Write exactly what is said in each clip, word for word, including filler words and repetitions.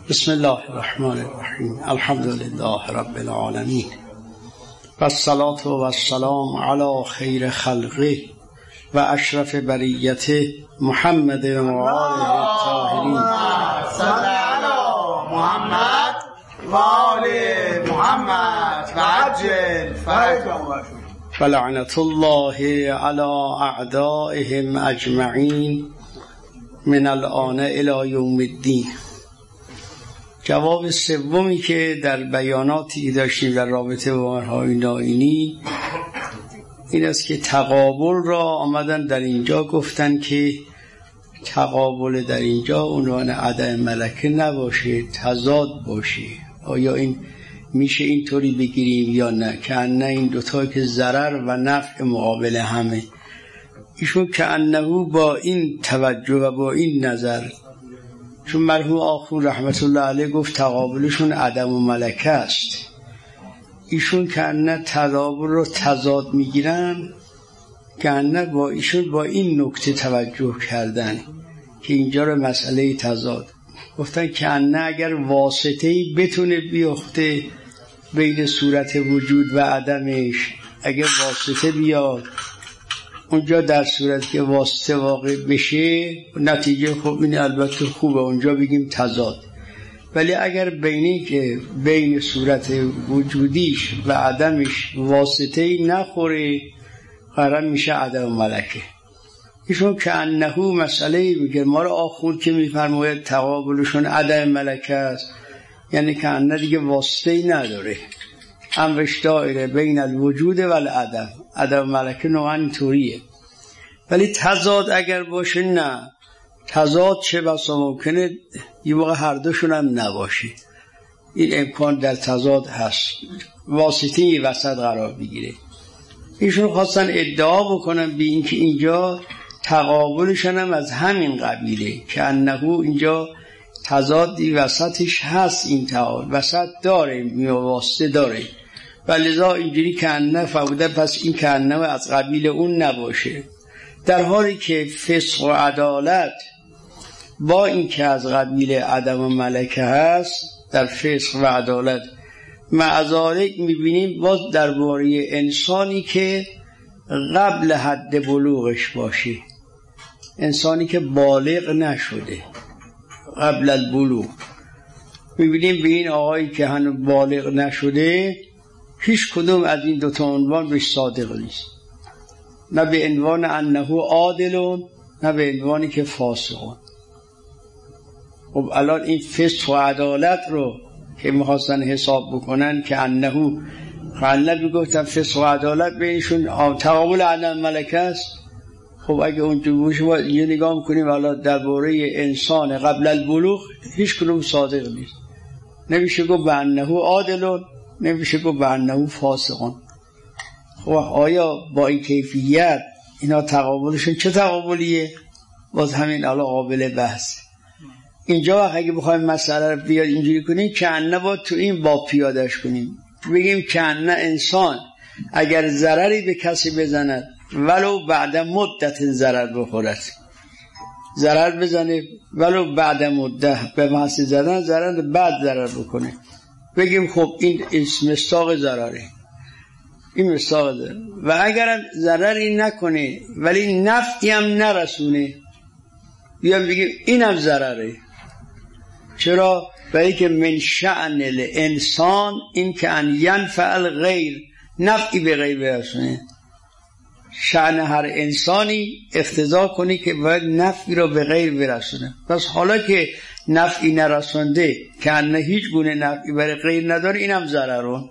بسم الله الرحمن الرحیم. الحمد لله رب العالمین و الصلاة و السلام علی خیر خلقه و اشرف بریته محمد و آله الطاهرین. صلی علی محمد و آل محمد و عجل فرجهم و لعنت الله علی اعدائهم اجمعین من الآن الی یوم الدین. جواب سومی که در بیاناتی داشتیم در رابطه با امرهای نائینی این است که تقابل را آمدن در اینجا گفتن که تقابل در اینجا عنوان عدم ملکه نباشه، تضاد باشه. آیا این میشه اینطوری بگیریم یا نه؟ که نه این دوتا که ضرر و نفع مقابل همه. ایشون که انهو با این توجه و با این نظر، چون مرحوم آخون رحمت الله علیه گفت تقابلشون عدم و ملکه است، ایشون که نه تقابل رو تضاد میگیرن، که نه با ایشون با این نکته توجه کردن که اینجا رو مسئله تضاد گفتن که نه اگر واسطه‌ای بتونه بیفته بین صورت وجود و عدمش، اگر واسطه بیاد اونجا در صورت که واسطه واقع بشه نتیجه خوب اینه، البته خوبه اونجا بگیم تضاد. ولی اگر بینی که بین صورت وجودیش و عدمش واسطه‌ای نخوره قرار میشه عدم ملکه. ایشون که انهو مسئله میگه ما رو آخور که میفرماید تقابلشون عدم ملکه است، یعنی که انه دیگه واسطه‌ای نداره، امرش دایره بین الوجود و العدم. عدم ملکه نوعا اینطوریه. ولی تضاد اگر باشه نه، تضاد چه بسا ممکنه یه موقع هر دوشون هم نباشه، این امکان در تضاد هست، واسطه‌ای وسط قرار بگیره. ایشون خواستن ادعا بکنن به این که اینجا تقابلشون هم از همین قبیله، که انهو اینجا تضادی وسطش هست، این تعال وسط داره، میواسطه داره، ولذا اینجوری که انه فوده، پس این که انه از قبیل اون نباشه. در حالی که فسق و عدالت با این که از قبیل عدم و ملکه هست، در فسق و عدالت معذالک میبینیم باز درباره انسانی که قبل حد بلوغش باشه، انسانی که بالغ نشده قبل البلوغ، میبینیم به این آقایی که هنوز بالغ نشده هیچ کدوم از این دوتا عنوان بهش صادق نیست، نه به عنوان انه عادلون نه به عنوانی که فاسقون. خب الان این فسق و عدالت رو که میخواستن حساب بکنن که انه خلنه بگفتن فسق و عدالت بینشون تقابل عدم ملکه است، خب اگه اونجا باشه یه نگاه میکنیم الان درباره انسان قبل البلوغ هیچ کدوم صادق نیست، نمیشه گفت به انه عادلون، نمیشه گفت به انه فاسقون. خب آیا با این کیفیت اینا تقابلشون چه تقابلیه؟ باز همین الان قابل بحث. اینجا وقت اگه بخوایم مسئله رو بیاد اینجوری کنیم که انه با تو این باب پیادش کنیم، بگیم که انه انسان اگر ضرری به کسی بزند ولو بعد مدت ضرر بخورد، ضرر بزنه ولو بعد مدت، به محض زدن ضرر بعد ضرر بکنه، بگیم خب این مصداق ضرره، این مصداق ضرر. و اگر ضرری نکنه ولی نفعی هم نرسونه، بیام بگیم اینم ضرره. چرا؟ برای که من شأن الانسان این که ان ینفع الغیر، نفعی به غیر برسونه. شأن هر انسانی اقتضا کنی که باید نفعی را به غیر برسونه. پس حالا که نفعی نرسونده که انه هیچ گونه نفعی برای غیر نداره، اینم ضررون.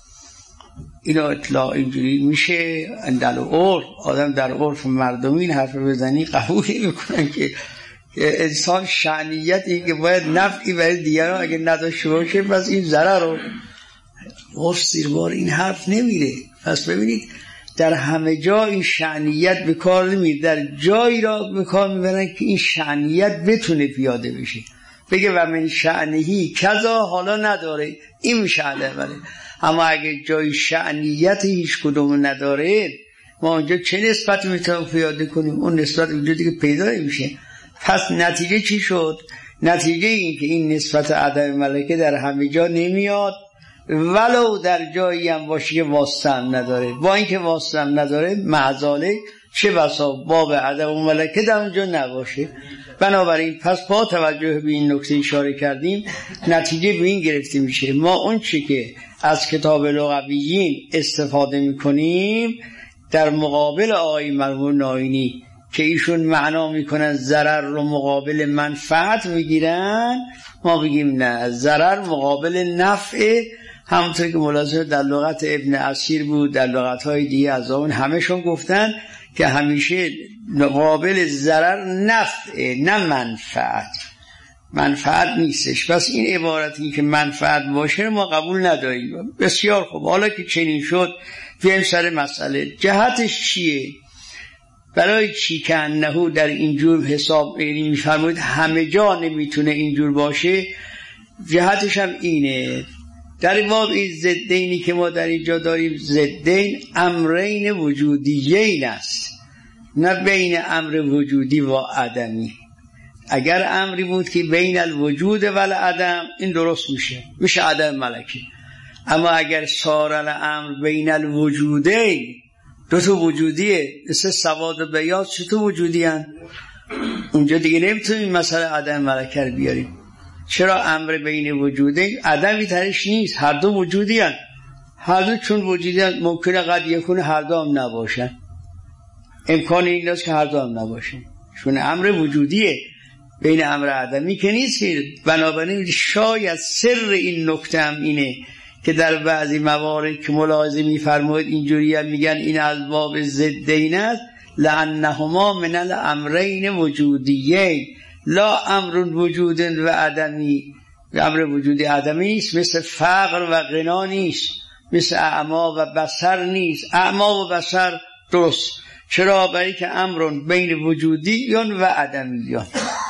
اینا اطلاع اینجوری میشه در عرف، آدم در عرف مردمی این حرف بزنی قبول میکنن که انسان شأنیتی که باید نفعی برای دیگران اگه نداشته باشه پس این ضرر رو عرف زیربار این حرف نمیره. پس ببینید در همه جا این شأنیت به کار نمیره، در جایی را به کار میبرن که این شأنیت بتونه پیاده بشه. بگه و من شأنهی کذا، حالا نداره این میشه علیه. اما اگه جای شأنیت هیچ کدوم نداره، ما اونجا چه نسبت میتونیم پیاده کنیم؟ اون نسبت وجودی که پیدا میشه. پس نتیجه چی شد؟ نتیجه این که این نسبت عدم ملکه در همه جا نمیاد، ولو در جایی هم باشه که واسطه هم نداره. با اینکه واسطه هم نداره معذاله چه بسا باب عدم ملکه در اونجا نباشه. بنابراین پس با توجه به این نکته اشاره کردیم، نتیجه به این گرفته میشه ما اون چی که از کتاب لغویین استفاده میکنیم در مقابل آقای مرحوم ناینی که ایشون معنا میکنن ضرر رو مقابل منفعت میگیرن، ما بگیم نه، ضرر مقابل نفع. همونطور که ملاحظه در لغت ابن اسیر بود، در لغت‌های دیگه از اون همشون گفتن که همیشه مقابل ضرر نفع نه منفعت، منفعت نیستش. پس این عبارتی که منفعت باشه ما قبول نداریم. بسیار خوب، حالا که چنین شد بیایم سر مسئله. جهتش چیه؟ برای چی که انهو در اینجور حساب می‌فرمایید همه جا نمیتونه اینجور باشه؟ جهتش هم اینه، در باب این ضدینی که ما در اینجا داریم، ضدین امرین وجودیین است، نه بین امر وجودی و عدمی. اگر امری بود که بین الوجود و العدم، این درست میشه، میشه عدم ملکی. اما اگر صار الامر بین الوجودین، دو تا وجودیه، مثل سواد و بیاض چطور وجودی هن؟ اونجا دیگه نمیتونیم مسئله عدم ملکه رو بیاریم. چرا امر بین وجودین؟ عدمی ترش نیست، هر دو وجودی هن. هر دو چون وجودی هن ممکنه قد یکونه هر دو هم نباشن، امکان این است که هر دو هم نباشن، چون امر وجودیه، بین امر عدمی که نیست. بنابراین شاید سر این نکته هم اینه که در بعضی موارد که ملاحظه می‌فرمایید اینجوری هم میگن این از باب ضدین است، لأنهما من الامرین وجودیین لا امر وجود و عدمی. امر وجودی عدمی نیست، مثل فقر و غنا نیست، مثل اعما و بصر نیست. اعما و بصر درست، چرا؟ برای که امر بین وجودیون و عدمیون.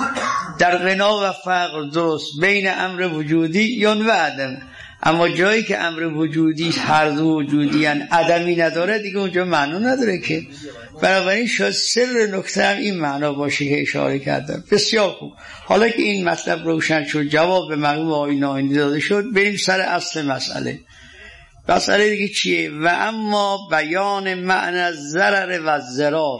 در غنا و فقر درست، بین امر وجودیون و عدمی. اما جایی که امر وجودی هر دو وجودی ان عدمی نداره، دیگه اونجا معنا نداره که. بنابراین شاید سر نکته هم این معنا باشه که اشاره کردم. بسیار خوب، حالا که این مطلب روشن شد، جواب به مرحوم آقای ناینی داده شد، بریم سر اصل مسئله. مسئله دیگه چیه؟ و اما بیان معنی الضرر و الضرار.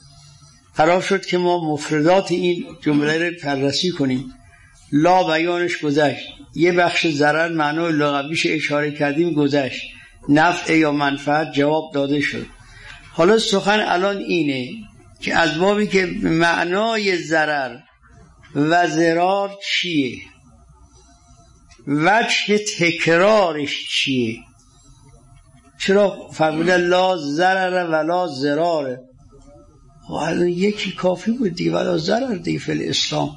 قرار شد که ما مفردات این جمله رو بررسی کنیم. لا بیانش گذشت، یه بخش ضرر معنای لغویش اشاره کردیم گذشت، نفع یا منفعت جواب داده شد. حالا سخن الان اینه که از بابی که معنای ضرر و ضرار چیه، وجه تکرارش چیه. چرا فرموده لا ضرر ولا ضرار؟ حالا یکی کافی بود دیگه، ولا ضرر دیگه فی الاسلام.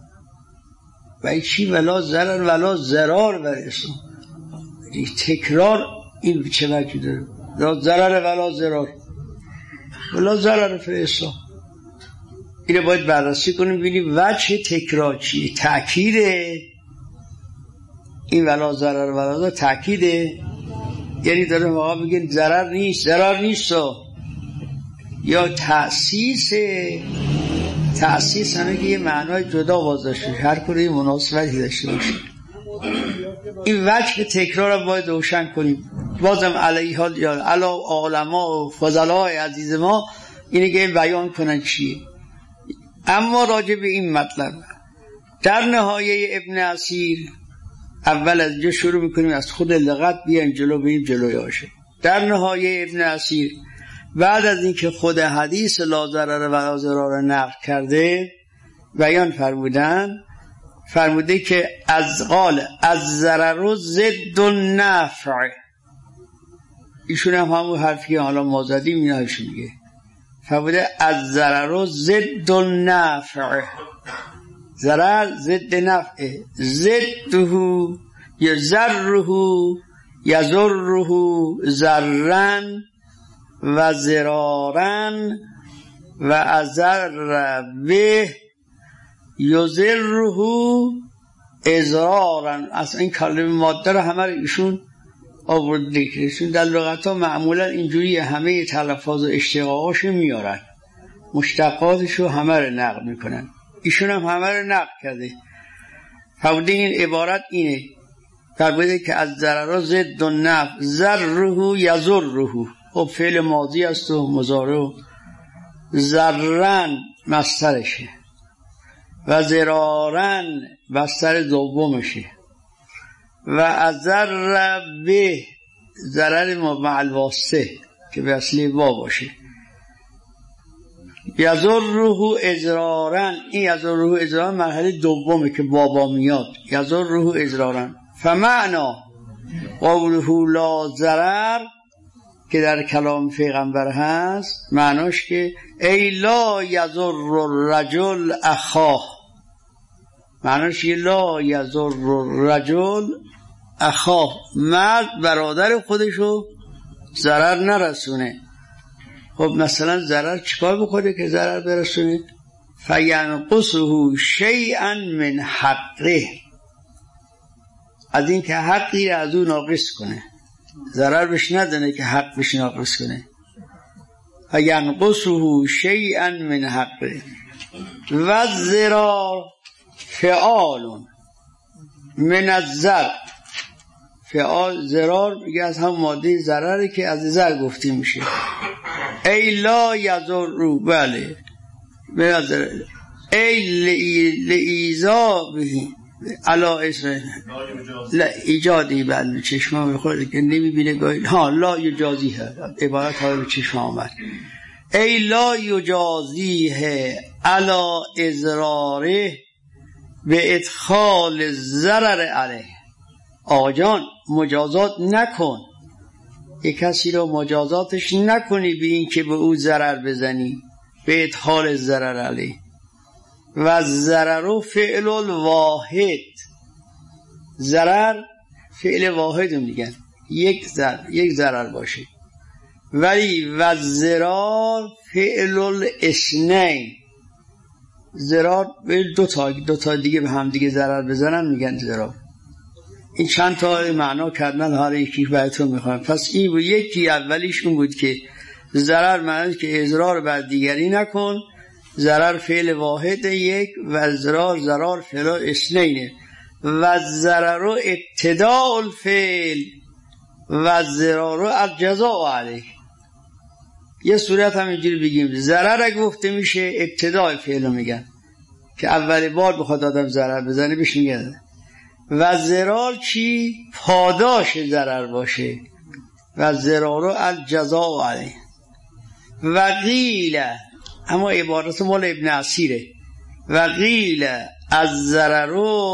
و چی ولا ضرر ولا ضرار بر اسلام؟ تکرار این چه وجه داره؟ لا ضرر ولا ضرار، ولا ضرر فی اسلام. اینو باید بررسی کنیم ببینیم وجه تکرار چیه. تأکیده این ولا ضرر ولا ضرر، تأکیده، یعنی داره واقعا بگین ضرر نیست، ضرر نیست، یا تأسیس. تأسیس همه که یه معنای جدا واضح شد، هر کاری مناسبتی داشته باشه. این وجه تکرار رو باید روشن کنیم. بازم علیه حال یا علا علما و فضلای عزیز ما اینه که بیان کنن چیه. اما راجع به این مطلب در نهایه ابن اسیر، اول از جا شروع میکنیم، از خود لغت بیایم جلو، بریم جلوی آشه. در نهایه ابن اسیر بعد از اینکه خود حدیث لا ضرر ولا ضرار نقل کرده، بیان فرمودن فرموده که از قال از ضرر ضد النفع. ایشون هم همون حرفی که حالا ما زدیم اینا ایشون میگه، فرموده از ضرر ضد النفع. ضرر ضد نفع، ضده یضره یضره ضررا و ضرارا و اضر به یضره اضرارا. اصلا این کلمه ماده رو همه رو ایشون آورده که ایشون در لغت ها معمولا اینجوری همه تلفظ و اشتقاقاشو میارن، مشتقاتشو همه رو نقل میکنن. ایشون هم همه رو نقل کرده. فرموده این عبارت اینه، فرموده که از ضرر ضد و نفع، ضره یضره. خب فعل ماضی است و مضارع، ضررن مصدرشه و ضرارن مصدر دومشه و اضر به ضرر مع الواسطه که به اصلی وا باشه. یضره اضرارن، این یضره اضرارن مرحله دومه که بابا میاد. یضره اضرارن فمعنا قوله لا ضرر که در کلام پیغمبر هست، معناش که ای لا یضر الرجل اخاه، معناش که لا یضر الرجل اخاه، مرد برادر خودشو ضرر نرسونه. خب مثلا ضرر چیکار بکنه که ضرر برسونه؟ فینقصه شیئا من حقه، از این که حقی از او ناقص کنه، ضرر بهش ندنه که حق بهش ناقص کنه. فینقصه شیئا من حقه و الضرار فعال من الضرر. فعال ضرار میگه از هم ماده ضرره که از ضرر گفته میشه. ای لا یضر، بله من الضرر، ای لایذا به علا اسم لا ایجادی، بله چشما میخوره که نمیبینه گاهی، ها لا یجازیه، عبارت ها به چشم آمد. ای لا یجازیه علا اضراره به ادخال ضرر علیه. آقا جان مجازات نکن، یک کسی رو مجازاتش نکنی به این که به او ضرر بزنی، به ادخال ضرر علیه. و ضرر فعل الواحد، ضرر فعل واحد میگن، یک ضرر یک ضرر باشه. ولی و ضرار فعل الاثنین، ضرار دو تا دو تا دیگه به هم دیگه ضرر بزنن میگن ضرار. این چند تا معنا کردن، حالا یکی براتون میخوام. پس این بود، یکی اولیش اون بود که ضرر معنی که اضرار بر دیگری نکن، ضرر فعل واحد یک و ضرار ضرار فعل اثنینه. و ضرر ابتداء الفعل و ضرر الجزاء علیه. یه صورت هم اینجوری بگیم، ضرر اگه گفته میشه ابتداء فعل رو میگن که اول بار بخواد آدم ضرر بزنه بهش میگن. و ضرار چی؟ پاداش ضرر باشه. و ضرر الجزاء علیه. و قیل، اما عبارت مال ابن اسیره، و قیل از ضرر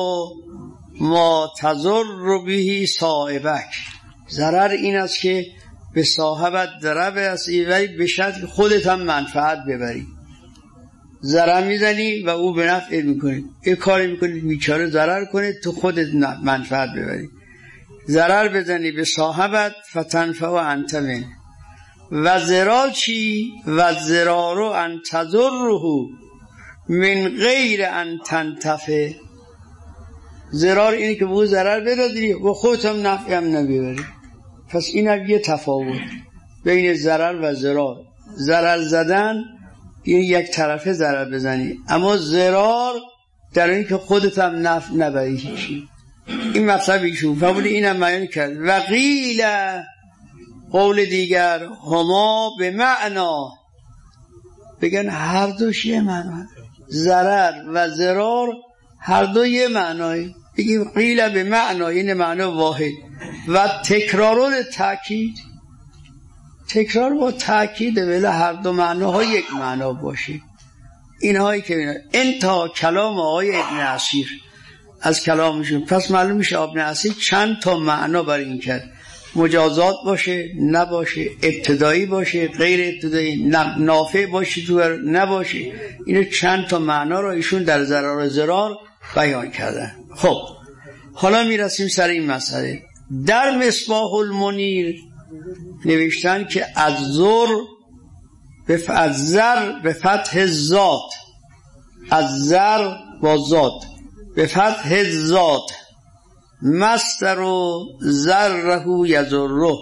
ما تضر به صاحبک. ضرر این است که به صاحبت ضرر برسی ولی به شرط خودت هم منفعت ببری. ضرر میزنی و او به نفع میکنی، یه کاری میکنی بیچاره ضرر کنه تو خودت منفعت ببری. ضرر بزنی به صاحبت فتنفع و انت منه. و ضرار چی؟ و ضرار ان تضره من غیر ان تنتفع. ضرار اینه که به او ضرر برسی و خودت هم نفع هم نببری. پس این هم یه تفاوت بین ضرر و ضرار. ضرر زدن این یک طرفه ضرر بزنی، اما ضرار در این که خودت هم نفع نبری هیچی. این مطلب ایشون فبولی این هم بیان کرد. و قیل، قول دیگر، هما به معنا، بگن هر دوش یه معنا، ضرر و ضرار هر دو یه معنایی. بگیم قیل به معنا، این معنا واحد. و تکرارون تأکید، تکرار با تأکید ولی هر دو معناها یک معنا باشه. اینهایی که انتها کلام آقای ابن اسیر از کلامشون. پس معلوم میشه ابن اسیر چند تا معنا بر این کرد، مجازات باشه نباشه، ابتدایی باشه غیر ابتدایی، نافع باشه تو نباشه. اینو چند تا معنا رو ایشون در ضرر و ضرار بیان کردن. خب حالا میرسیم سر این مسئله. در مصباح المنیر نوشتن که از زر به از زر به فتح ذات، از زر با ذات به فتح ذات، مصدر و ذره یضره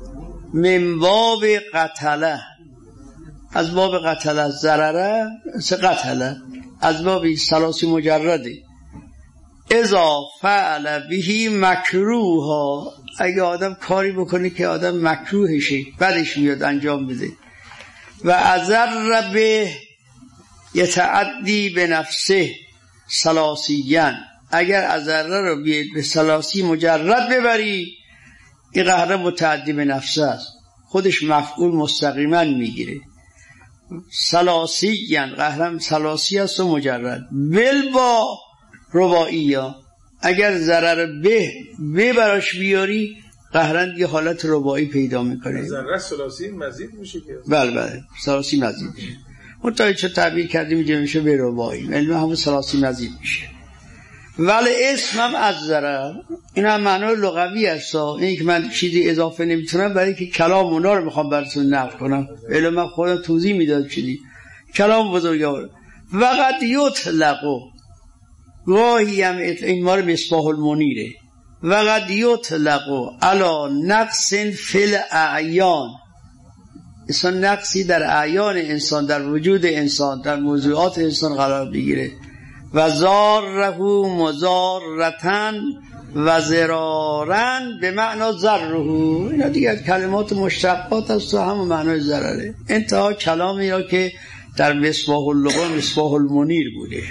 من باب قتله، از باب قتله، ضرره سه قتله از باب ثلاثی مجرده. اذا فعل به مکروها، اگه آدم کاری بکنه که آدم مکروهشه بدش میاد انجام بده. و اضر به یتعدی به نفسه سلاسیاً، اگر اضر رو به سلاسی مجرد ببری این قهر متعدی به نفسه است، خودش مفعول مستقیما میگیره. سلاسیاً قهرم سلاسی است و مجرد. بل با رباعی ها، اگر ضرر به به براش بیاری قهرن یه حالت رباعی پیدا میکنه. ضرر سلاسی مزید میشه که بله بله سلاسی مزید میشه. منتها چه تعبیر کردیم اینجا میشه به رباعی، علم همون سلاسی مزید میشه. ولی اسم هم از ضرر، این هم معنای لغوی است. این که من چیزی اضافه نمیتونم برای که کلام اونا رو میخوام براتون نقل کنم، علم من خودم توضیح میداد چیزی کلام بزرگوار. وقد یطلقو، گاهی هم این مار مصباح المنیره، وقد یطلقو علا نقص فی الاعیان، انسان نقصی در اعیان انسان، در وجود انسان، در موضوعات انسان قرار بگیره. و زاره مزارتن و زرارن به معنی ضره، اینا دیگر کلمات مشتقات است و همون معنی ضرره. انتها کلامی را که در مصباح اللغة مصباح المنیر بوده.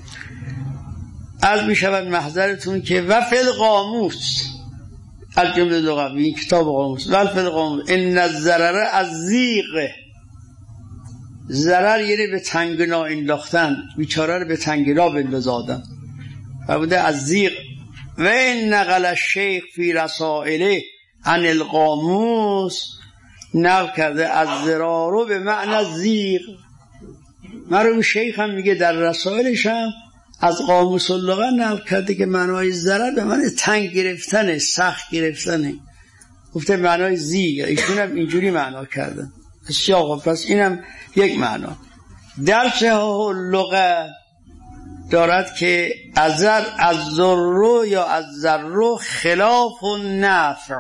از می شود محضرتون که و فی القاموس، از جمله لغوی کتاب قاموس، و فی القاموس ان الضرر از زیغ، ضرر یعنی به تنگنا انداختن، بیچاره رو به تنگنا بندازادن و بوده از زیغ. و این نقل الشیخ فی رسائله عن القاموس، نقل کرده از ضرارو به معنی زیغ. مرحوم شیخ هم میگه در رسائلش هم از قاموس اللغه نقل کرده که معنای ضرر به معنی تنگ گرفتن، سخت گرفتن، گفته معنای زیغ، ایشون هم اینجوری معنا کردن. بسیار پس اینم یک معنا. در صحاح اللغه دارد که ازر از ذرو یا از ذرو خلاف النفع،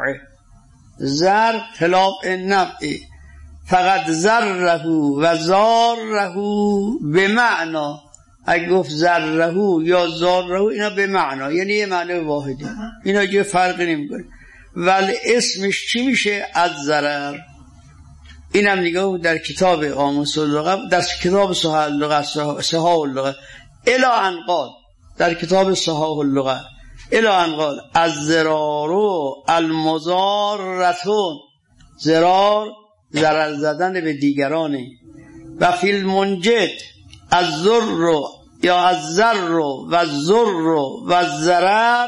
زر خلاف النفع، فقط ذره و زاره به معنا، اگه گفت ذره یا زاره اینا به معنا یعنی یه معنی واحده، اینا یه فرقی نمیکنه. ولی اسمش چی میشه؟ از ضرر. اینم نگاه در کتاب قاموس اللغه، در کتاب صحاح اللغه، صحاح اللغه الی ان قال، در کتاب صحاح اللغه الی ان قال از ضرارو المضارتون، ضرار ضرر زدن به دیگرانه. و فی المنجد از ضر یا از ضر و ضر و ضرر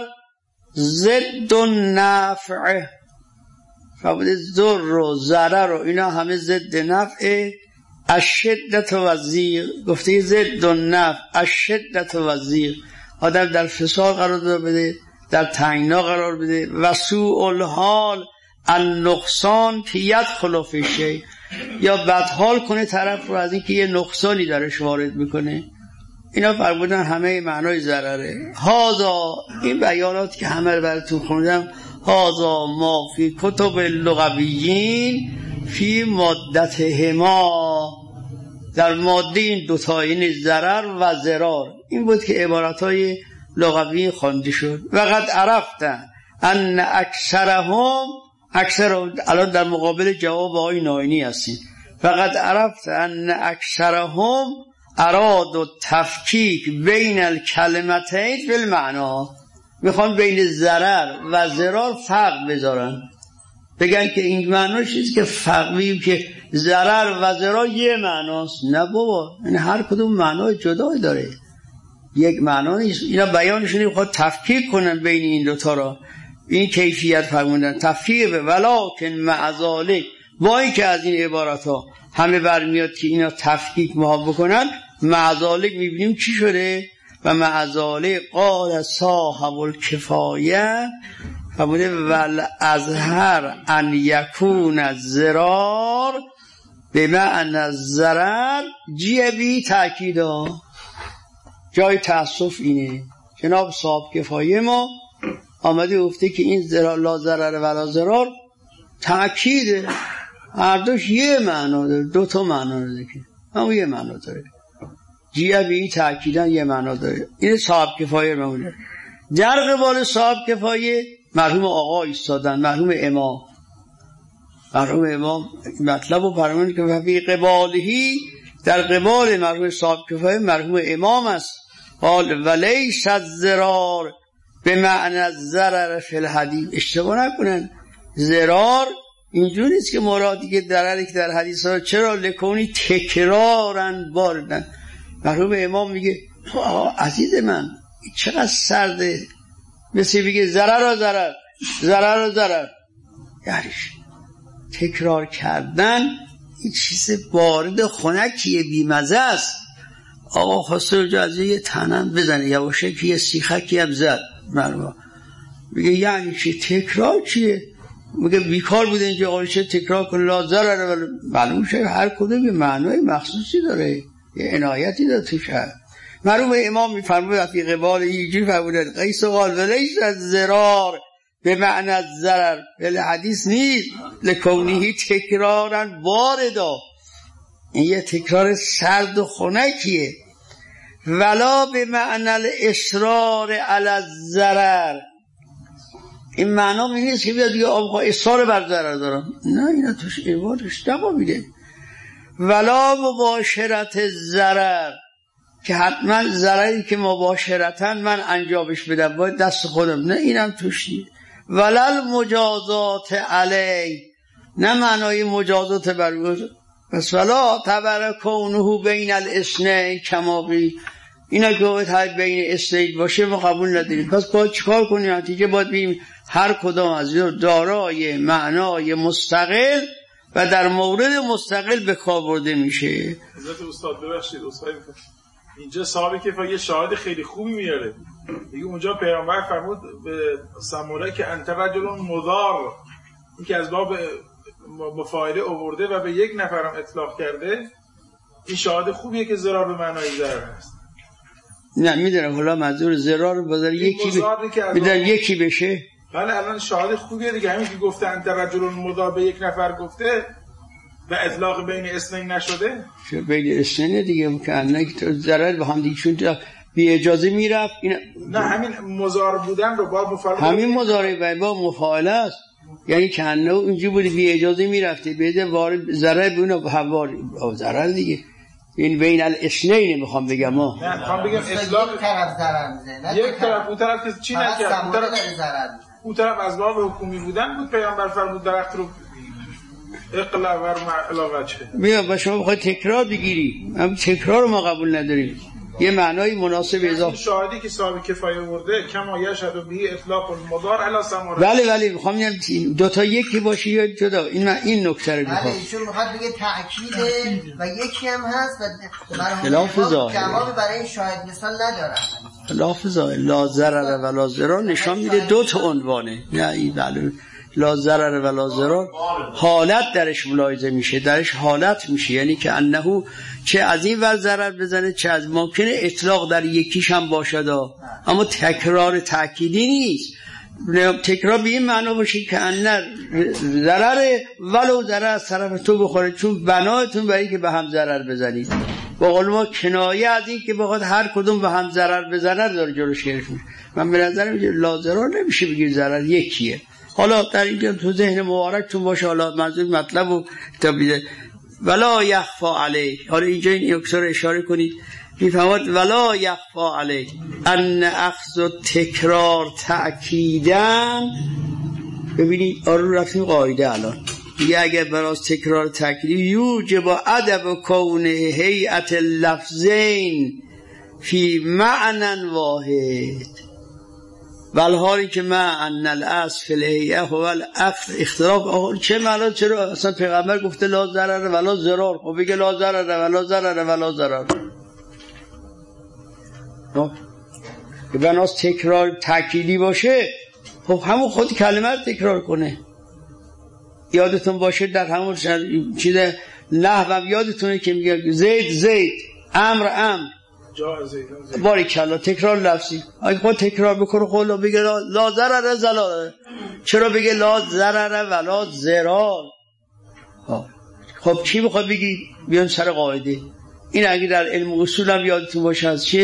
ضد النفع، فبوده ضر و ضرر و اینا همه ضد نفع. الشدت و زیغ، گفته ضد النفع الشدت و زیغ، آدم در فساد قرار بده، در تنگنا قرار بده. و سوء الحال النقصان که یدخل فی شیء، یا بدحال کنه طرف رو از اینکه یه نقصانی درش وارد میکنه. اینا فرمودن همه معنای ضرره. هازا، این بیانات که همه رو براتون خوندم، هازا ما فی کتب اللغویین فی مادتهما، در ماده این دوتا، این ضرر و ضرار، این بود که عبارتهای لغوی خوانده شد. وقد عرفتن ان اکثرهم، اکثر الان در مقابل جواب آقای ناینی هستیم، فقد عرفت ان اکثرهم اراد و تفکیک بین الکلمتین بالمعنا، میخوان بین ضرر و ضرار فرق بذارن، بگن که این معناش چیزی که فرقی که ضرر و ضرار یه معناست. نه بابا، این هر کدوم معنای جدایی داره، یک معنا نیست. اینا بیانشون میخواد تفکیک کنن بین این دوتا را، این کیفیت فرمودن تفکیک به ولکن معذالک، با این که از این عبارت ها همه برمیاد که اینا تفکیک ما بکنن، معذالک میبینیم چی شده. و معذالک قال صاحب الکفایه فرموده ول ازهر ان یکون الضرار به معنی الضرر جیبی تأکیدا. جای تأسف اینه جناب صاحب کفایه ما آمده گفته که این ضرار لا ضرر ولا ضرار تأکیده، هر دوش یه معنا داره، دو تا معنا داره که همون یه معنا داره. جیبی تأکیدن یه معنا داره. این صاحب کفایه مونه. در قبال صاحب کفایه مرحوم آقا ایستادن، مرحوم امام مرحوم امام مطلب و فرمون که فی قبالهی در قبال مرحوم صاحب کفایه مرحوم امام است. قال ولیس الضرار به معنی الضرر فی الحدیث. اشتباه نکنن، ضرار اینجوری نیست که مرادی که ضرری که در حدیث ها چرا لکونی تکرارن باردن. مرحوم امام میگه عزیز من چقدر سرده، مثل بگه ضرر و ضرر ضرر و ضرر، یعنی تکرار کردن این چیز بارد خنکیه، بیمزه است. آقا خواسته رو جازه یه تنم بزنه یواشه که یه سیخکی هم زد مرموم میگه یعنی چی تکرار چیه؟ میگه بیکار بوده اینجا آقا چه تکرار کنه لا ضرر، ولی معلوم شد هر کدوم یه معنای مخصوصی داره، یه عنایتی داره توش هست. مرحوم امام میفرماید فی قبال اینجوری فرمودن قیس قال ولیس الضرار به معنی الضرر، ولی حدیث نیست لکونهی تکرارا واردا، این یه تکرار سرد و خنکیه. ولا به معنی الاصرار علی الضرر، این معنا نیست که بیاد دیگه آقا اصرار بر ضرر دارم، نه اینا توش عبارش دقا میده. ولا مباشرت الضرر، که حتما ضرری که مباشرتا من انجامش بدم باید دست خودم، نه اینم توش نیست. ولل مجازات علی، نه معنای مجازات بر پس ولا تبرکونه بین الاثنین کما بی، اینا که باید بین اثنین باشه ما قبول نداریم. پس باید چیکار کنیم؟ نتیجه باید بیم هر کدام از دارای معنای مستقل و در مورد مستقل به کار برده میشه. حضرت استاد ببخشید استاد اینجا صاحب کفایه شاهد خیلی خوبی میاره، دیگه اونجا پیامبر فرمود به سموره که انت رجل مضار، این که از باب مفاعله آورده و به یک نفرم اطلاق کرده، این شاهد خوبیه که ضرار به معنای ضرر هست. نه میدونم حالا منظور ضرار بازار یکی ب... میدونم یکی بشه. بله الان شاهد خوبیه دیگه، همین که گفته انت رجل مضار به یک نفر گفته و اطلاق بین اثنین نشده، بین اثنین دیگه که انک ضرر به هم دیگه چون بی اجازه میرفت این... نه همین مضار بودن رو با مفاعله، همین مضارع با مفاعله است، یعنی که انه اینجوری بودی بی اجازه میرفته بیده وارد ضرر به اون هوار ضرر دیگه، این بین الاثنین میخوام بگم ها، نه میخوام بگم اطلاق یک طرف ضرر میزنه، یک طرف اون طرف که چی نکرد، اون طرف ضرر اون طرف از باب حکومی بودن بود، پیامبر فرمود درخت رو اقلا ور علاوه چه بیا با شما بخوای تکرار بگیری، هم تکرار رو ما قبول نداریم، یه معنای مناسب اضافه. شاهدی که صاحب کفایه ورده کما یشهد به اطلاق المضار علی ثمره، بله بله میخوام بگم دو تا یکی باشه یا جدا، این این نکته رو میخوام. بله ایشون میخواد بگه تأکیده و یکی هم هست و خلاف ظاهر جوابی برای این شاهد مثال نداره. خلاف ظاهر لا ضرر ولا ضرر نشان میده دو تا عنوانه، نه این بله لا ضرر ولا ضرر حالت درش ملاحظه میشه، درش حالت میشه، یعنی که انه چه از این ور ضرر بزنه چه از، ممکنه اطلاق در یکیش هم باشد اما تکرار تأکیدی نیست. تکرار به این معنا باشه که ان ضرر ولو ضرر از طرف تو بخوره، چون بناتون برای که به هم ضرر بزنید، با قول ما کنایه از این که بخواد هر کدوم به هم ضرر بزنه داره جلوش گرفته میشه. من به نظر میاد لا ضرر نمیشه بگیر ضرر یکیه. حالا در اینجا تو ذهن مبارکتون باشه، حالا منظور مطلب رو تبدیل ولا یخفا علیه، حالا اینجا این اکسر اشاره کنید میفهمد ولا یخفا علیه ان اخذ و تکرار تأکیدن. ببینید آرون رفتیم قاعده الان دیگه، اگر براز تکرار تأکیدی یوجب ادب کونه هیئت لفظین فی معنی واحد والحالی که ما ان الاصل فی الهیئه هو الاخذ اختلاف. آخر چه معنا؟ چرا اصلا پیغمبر گفته لا ضرر ولا ضرر، خب بگه لا ضرر ولا ضرر ولا ضرر، که بناس تکرار تأکیدی باشه خب همون خود کلمه رو تکرار کنه. یادتون باشه در همون چیز نحو یادتونه که میگه زید زید امر امر باری کلا تکرار لفظی، اگه خود تکرار بکنه خود بگه لا ضرر زلال، چرا بگه لا ضرر ولا ضرار؟ خب چی بخواد بگی؟ بیان سر قاعده این. اگه در علم اصول هم یادتون باشه از چیه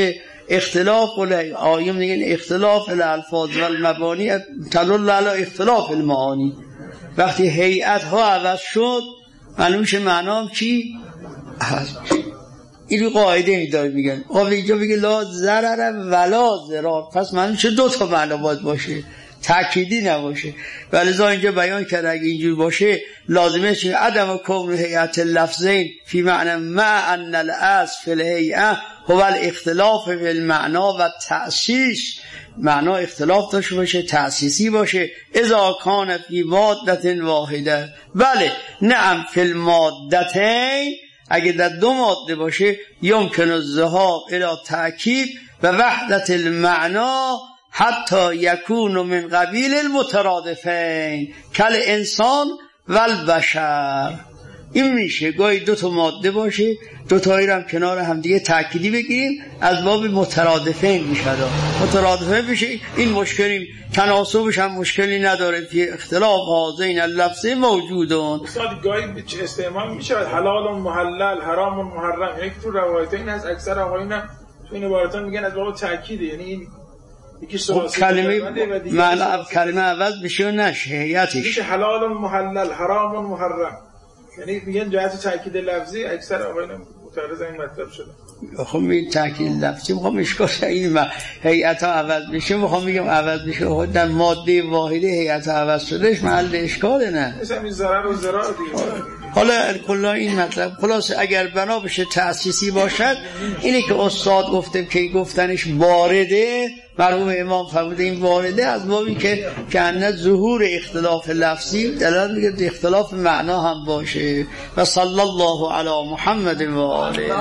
اختلاف ولی آیه میگن اختلاف الالفاظ و المبانی تدل علی اختلاف المعانی. وقتی هیئت ها عوض شد معلوم میشه معنام چی؟ عوض میشه. این قاعده داره میگن آقا اینجا میگه لا ضرر ولا ضرار، پس معلوم چه دو تا معنا باید باشه، تأکیدی نباشه. ولذا اینجا بیان کرده اگه اینجور باشه لازمه چه عدم کون هیئت اللفظین فی معنی مع ان الاصل فی الهیئه هو الاختلاف فی المعنا و تأسیس، معنا اختلاف داشته باشه، تأسیسی باشه. اذا کان فی ماده واحده، بله نعم فی المادتین، اگه در دو ماده باشه یمکن الذهاب الی تأکید و وحدت المعنا حتی یکون من قبیل المترادفین کل انسان و البشر. این میشه گاهی دو تا ماده باشه دو تایی هم کنار هم دیگه تأکیدی بگیریم از باب مترادفین میشه. مترادفین میشه این مشکلی تناسبش هم مشکلی نداره، فی اختلاف هذین اللفظ موجودون. استاد گاهی استعمال میشه حلال محلل حرام محرم، یک تو روایتین از اکثر آقایون تو این عبارتان میگن از باب تأکیده، یعنی این خب کلمه معنی کلمه عوض بشه و نشه هیئتش میشه حلال محلل حرام محرم، یعنی میگن جهت تأکید لفظی اکثر آقایون متعرض این مطلب شده. خب این تأکید لفظی میخوام اشکال این هیئت ها عوض بشه، میخوام بگم عوض بشه در ماده واحده هیئت ها عوض شدهش محل اشکاله نه مثلا این ضرر و ضرر دیگه. حالا کلا این مطلب خلاص اگر بنا بشه تأسیسی باشد اینه که استاد گفته که گفتنش وارده، مرحوم امام فرموده این وارده از بابی که کنه ظهور اختلاف لفظی دلالت میگه اختلاف معنا هم باشه. و صلی الله علی محمد و آله.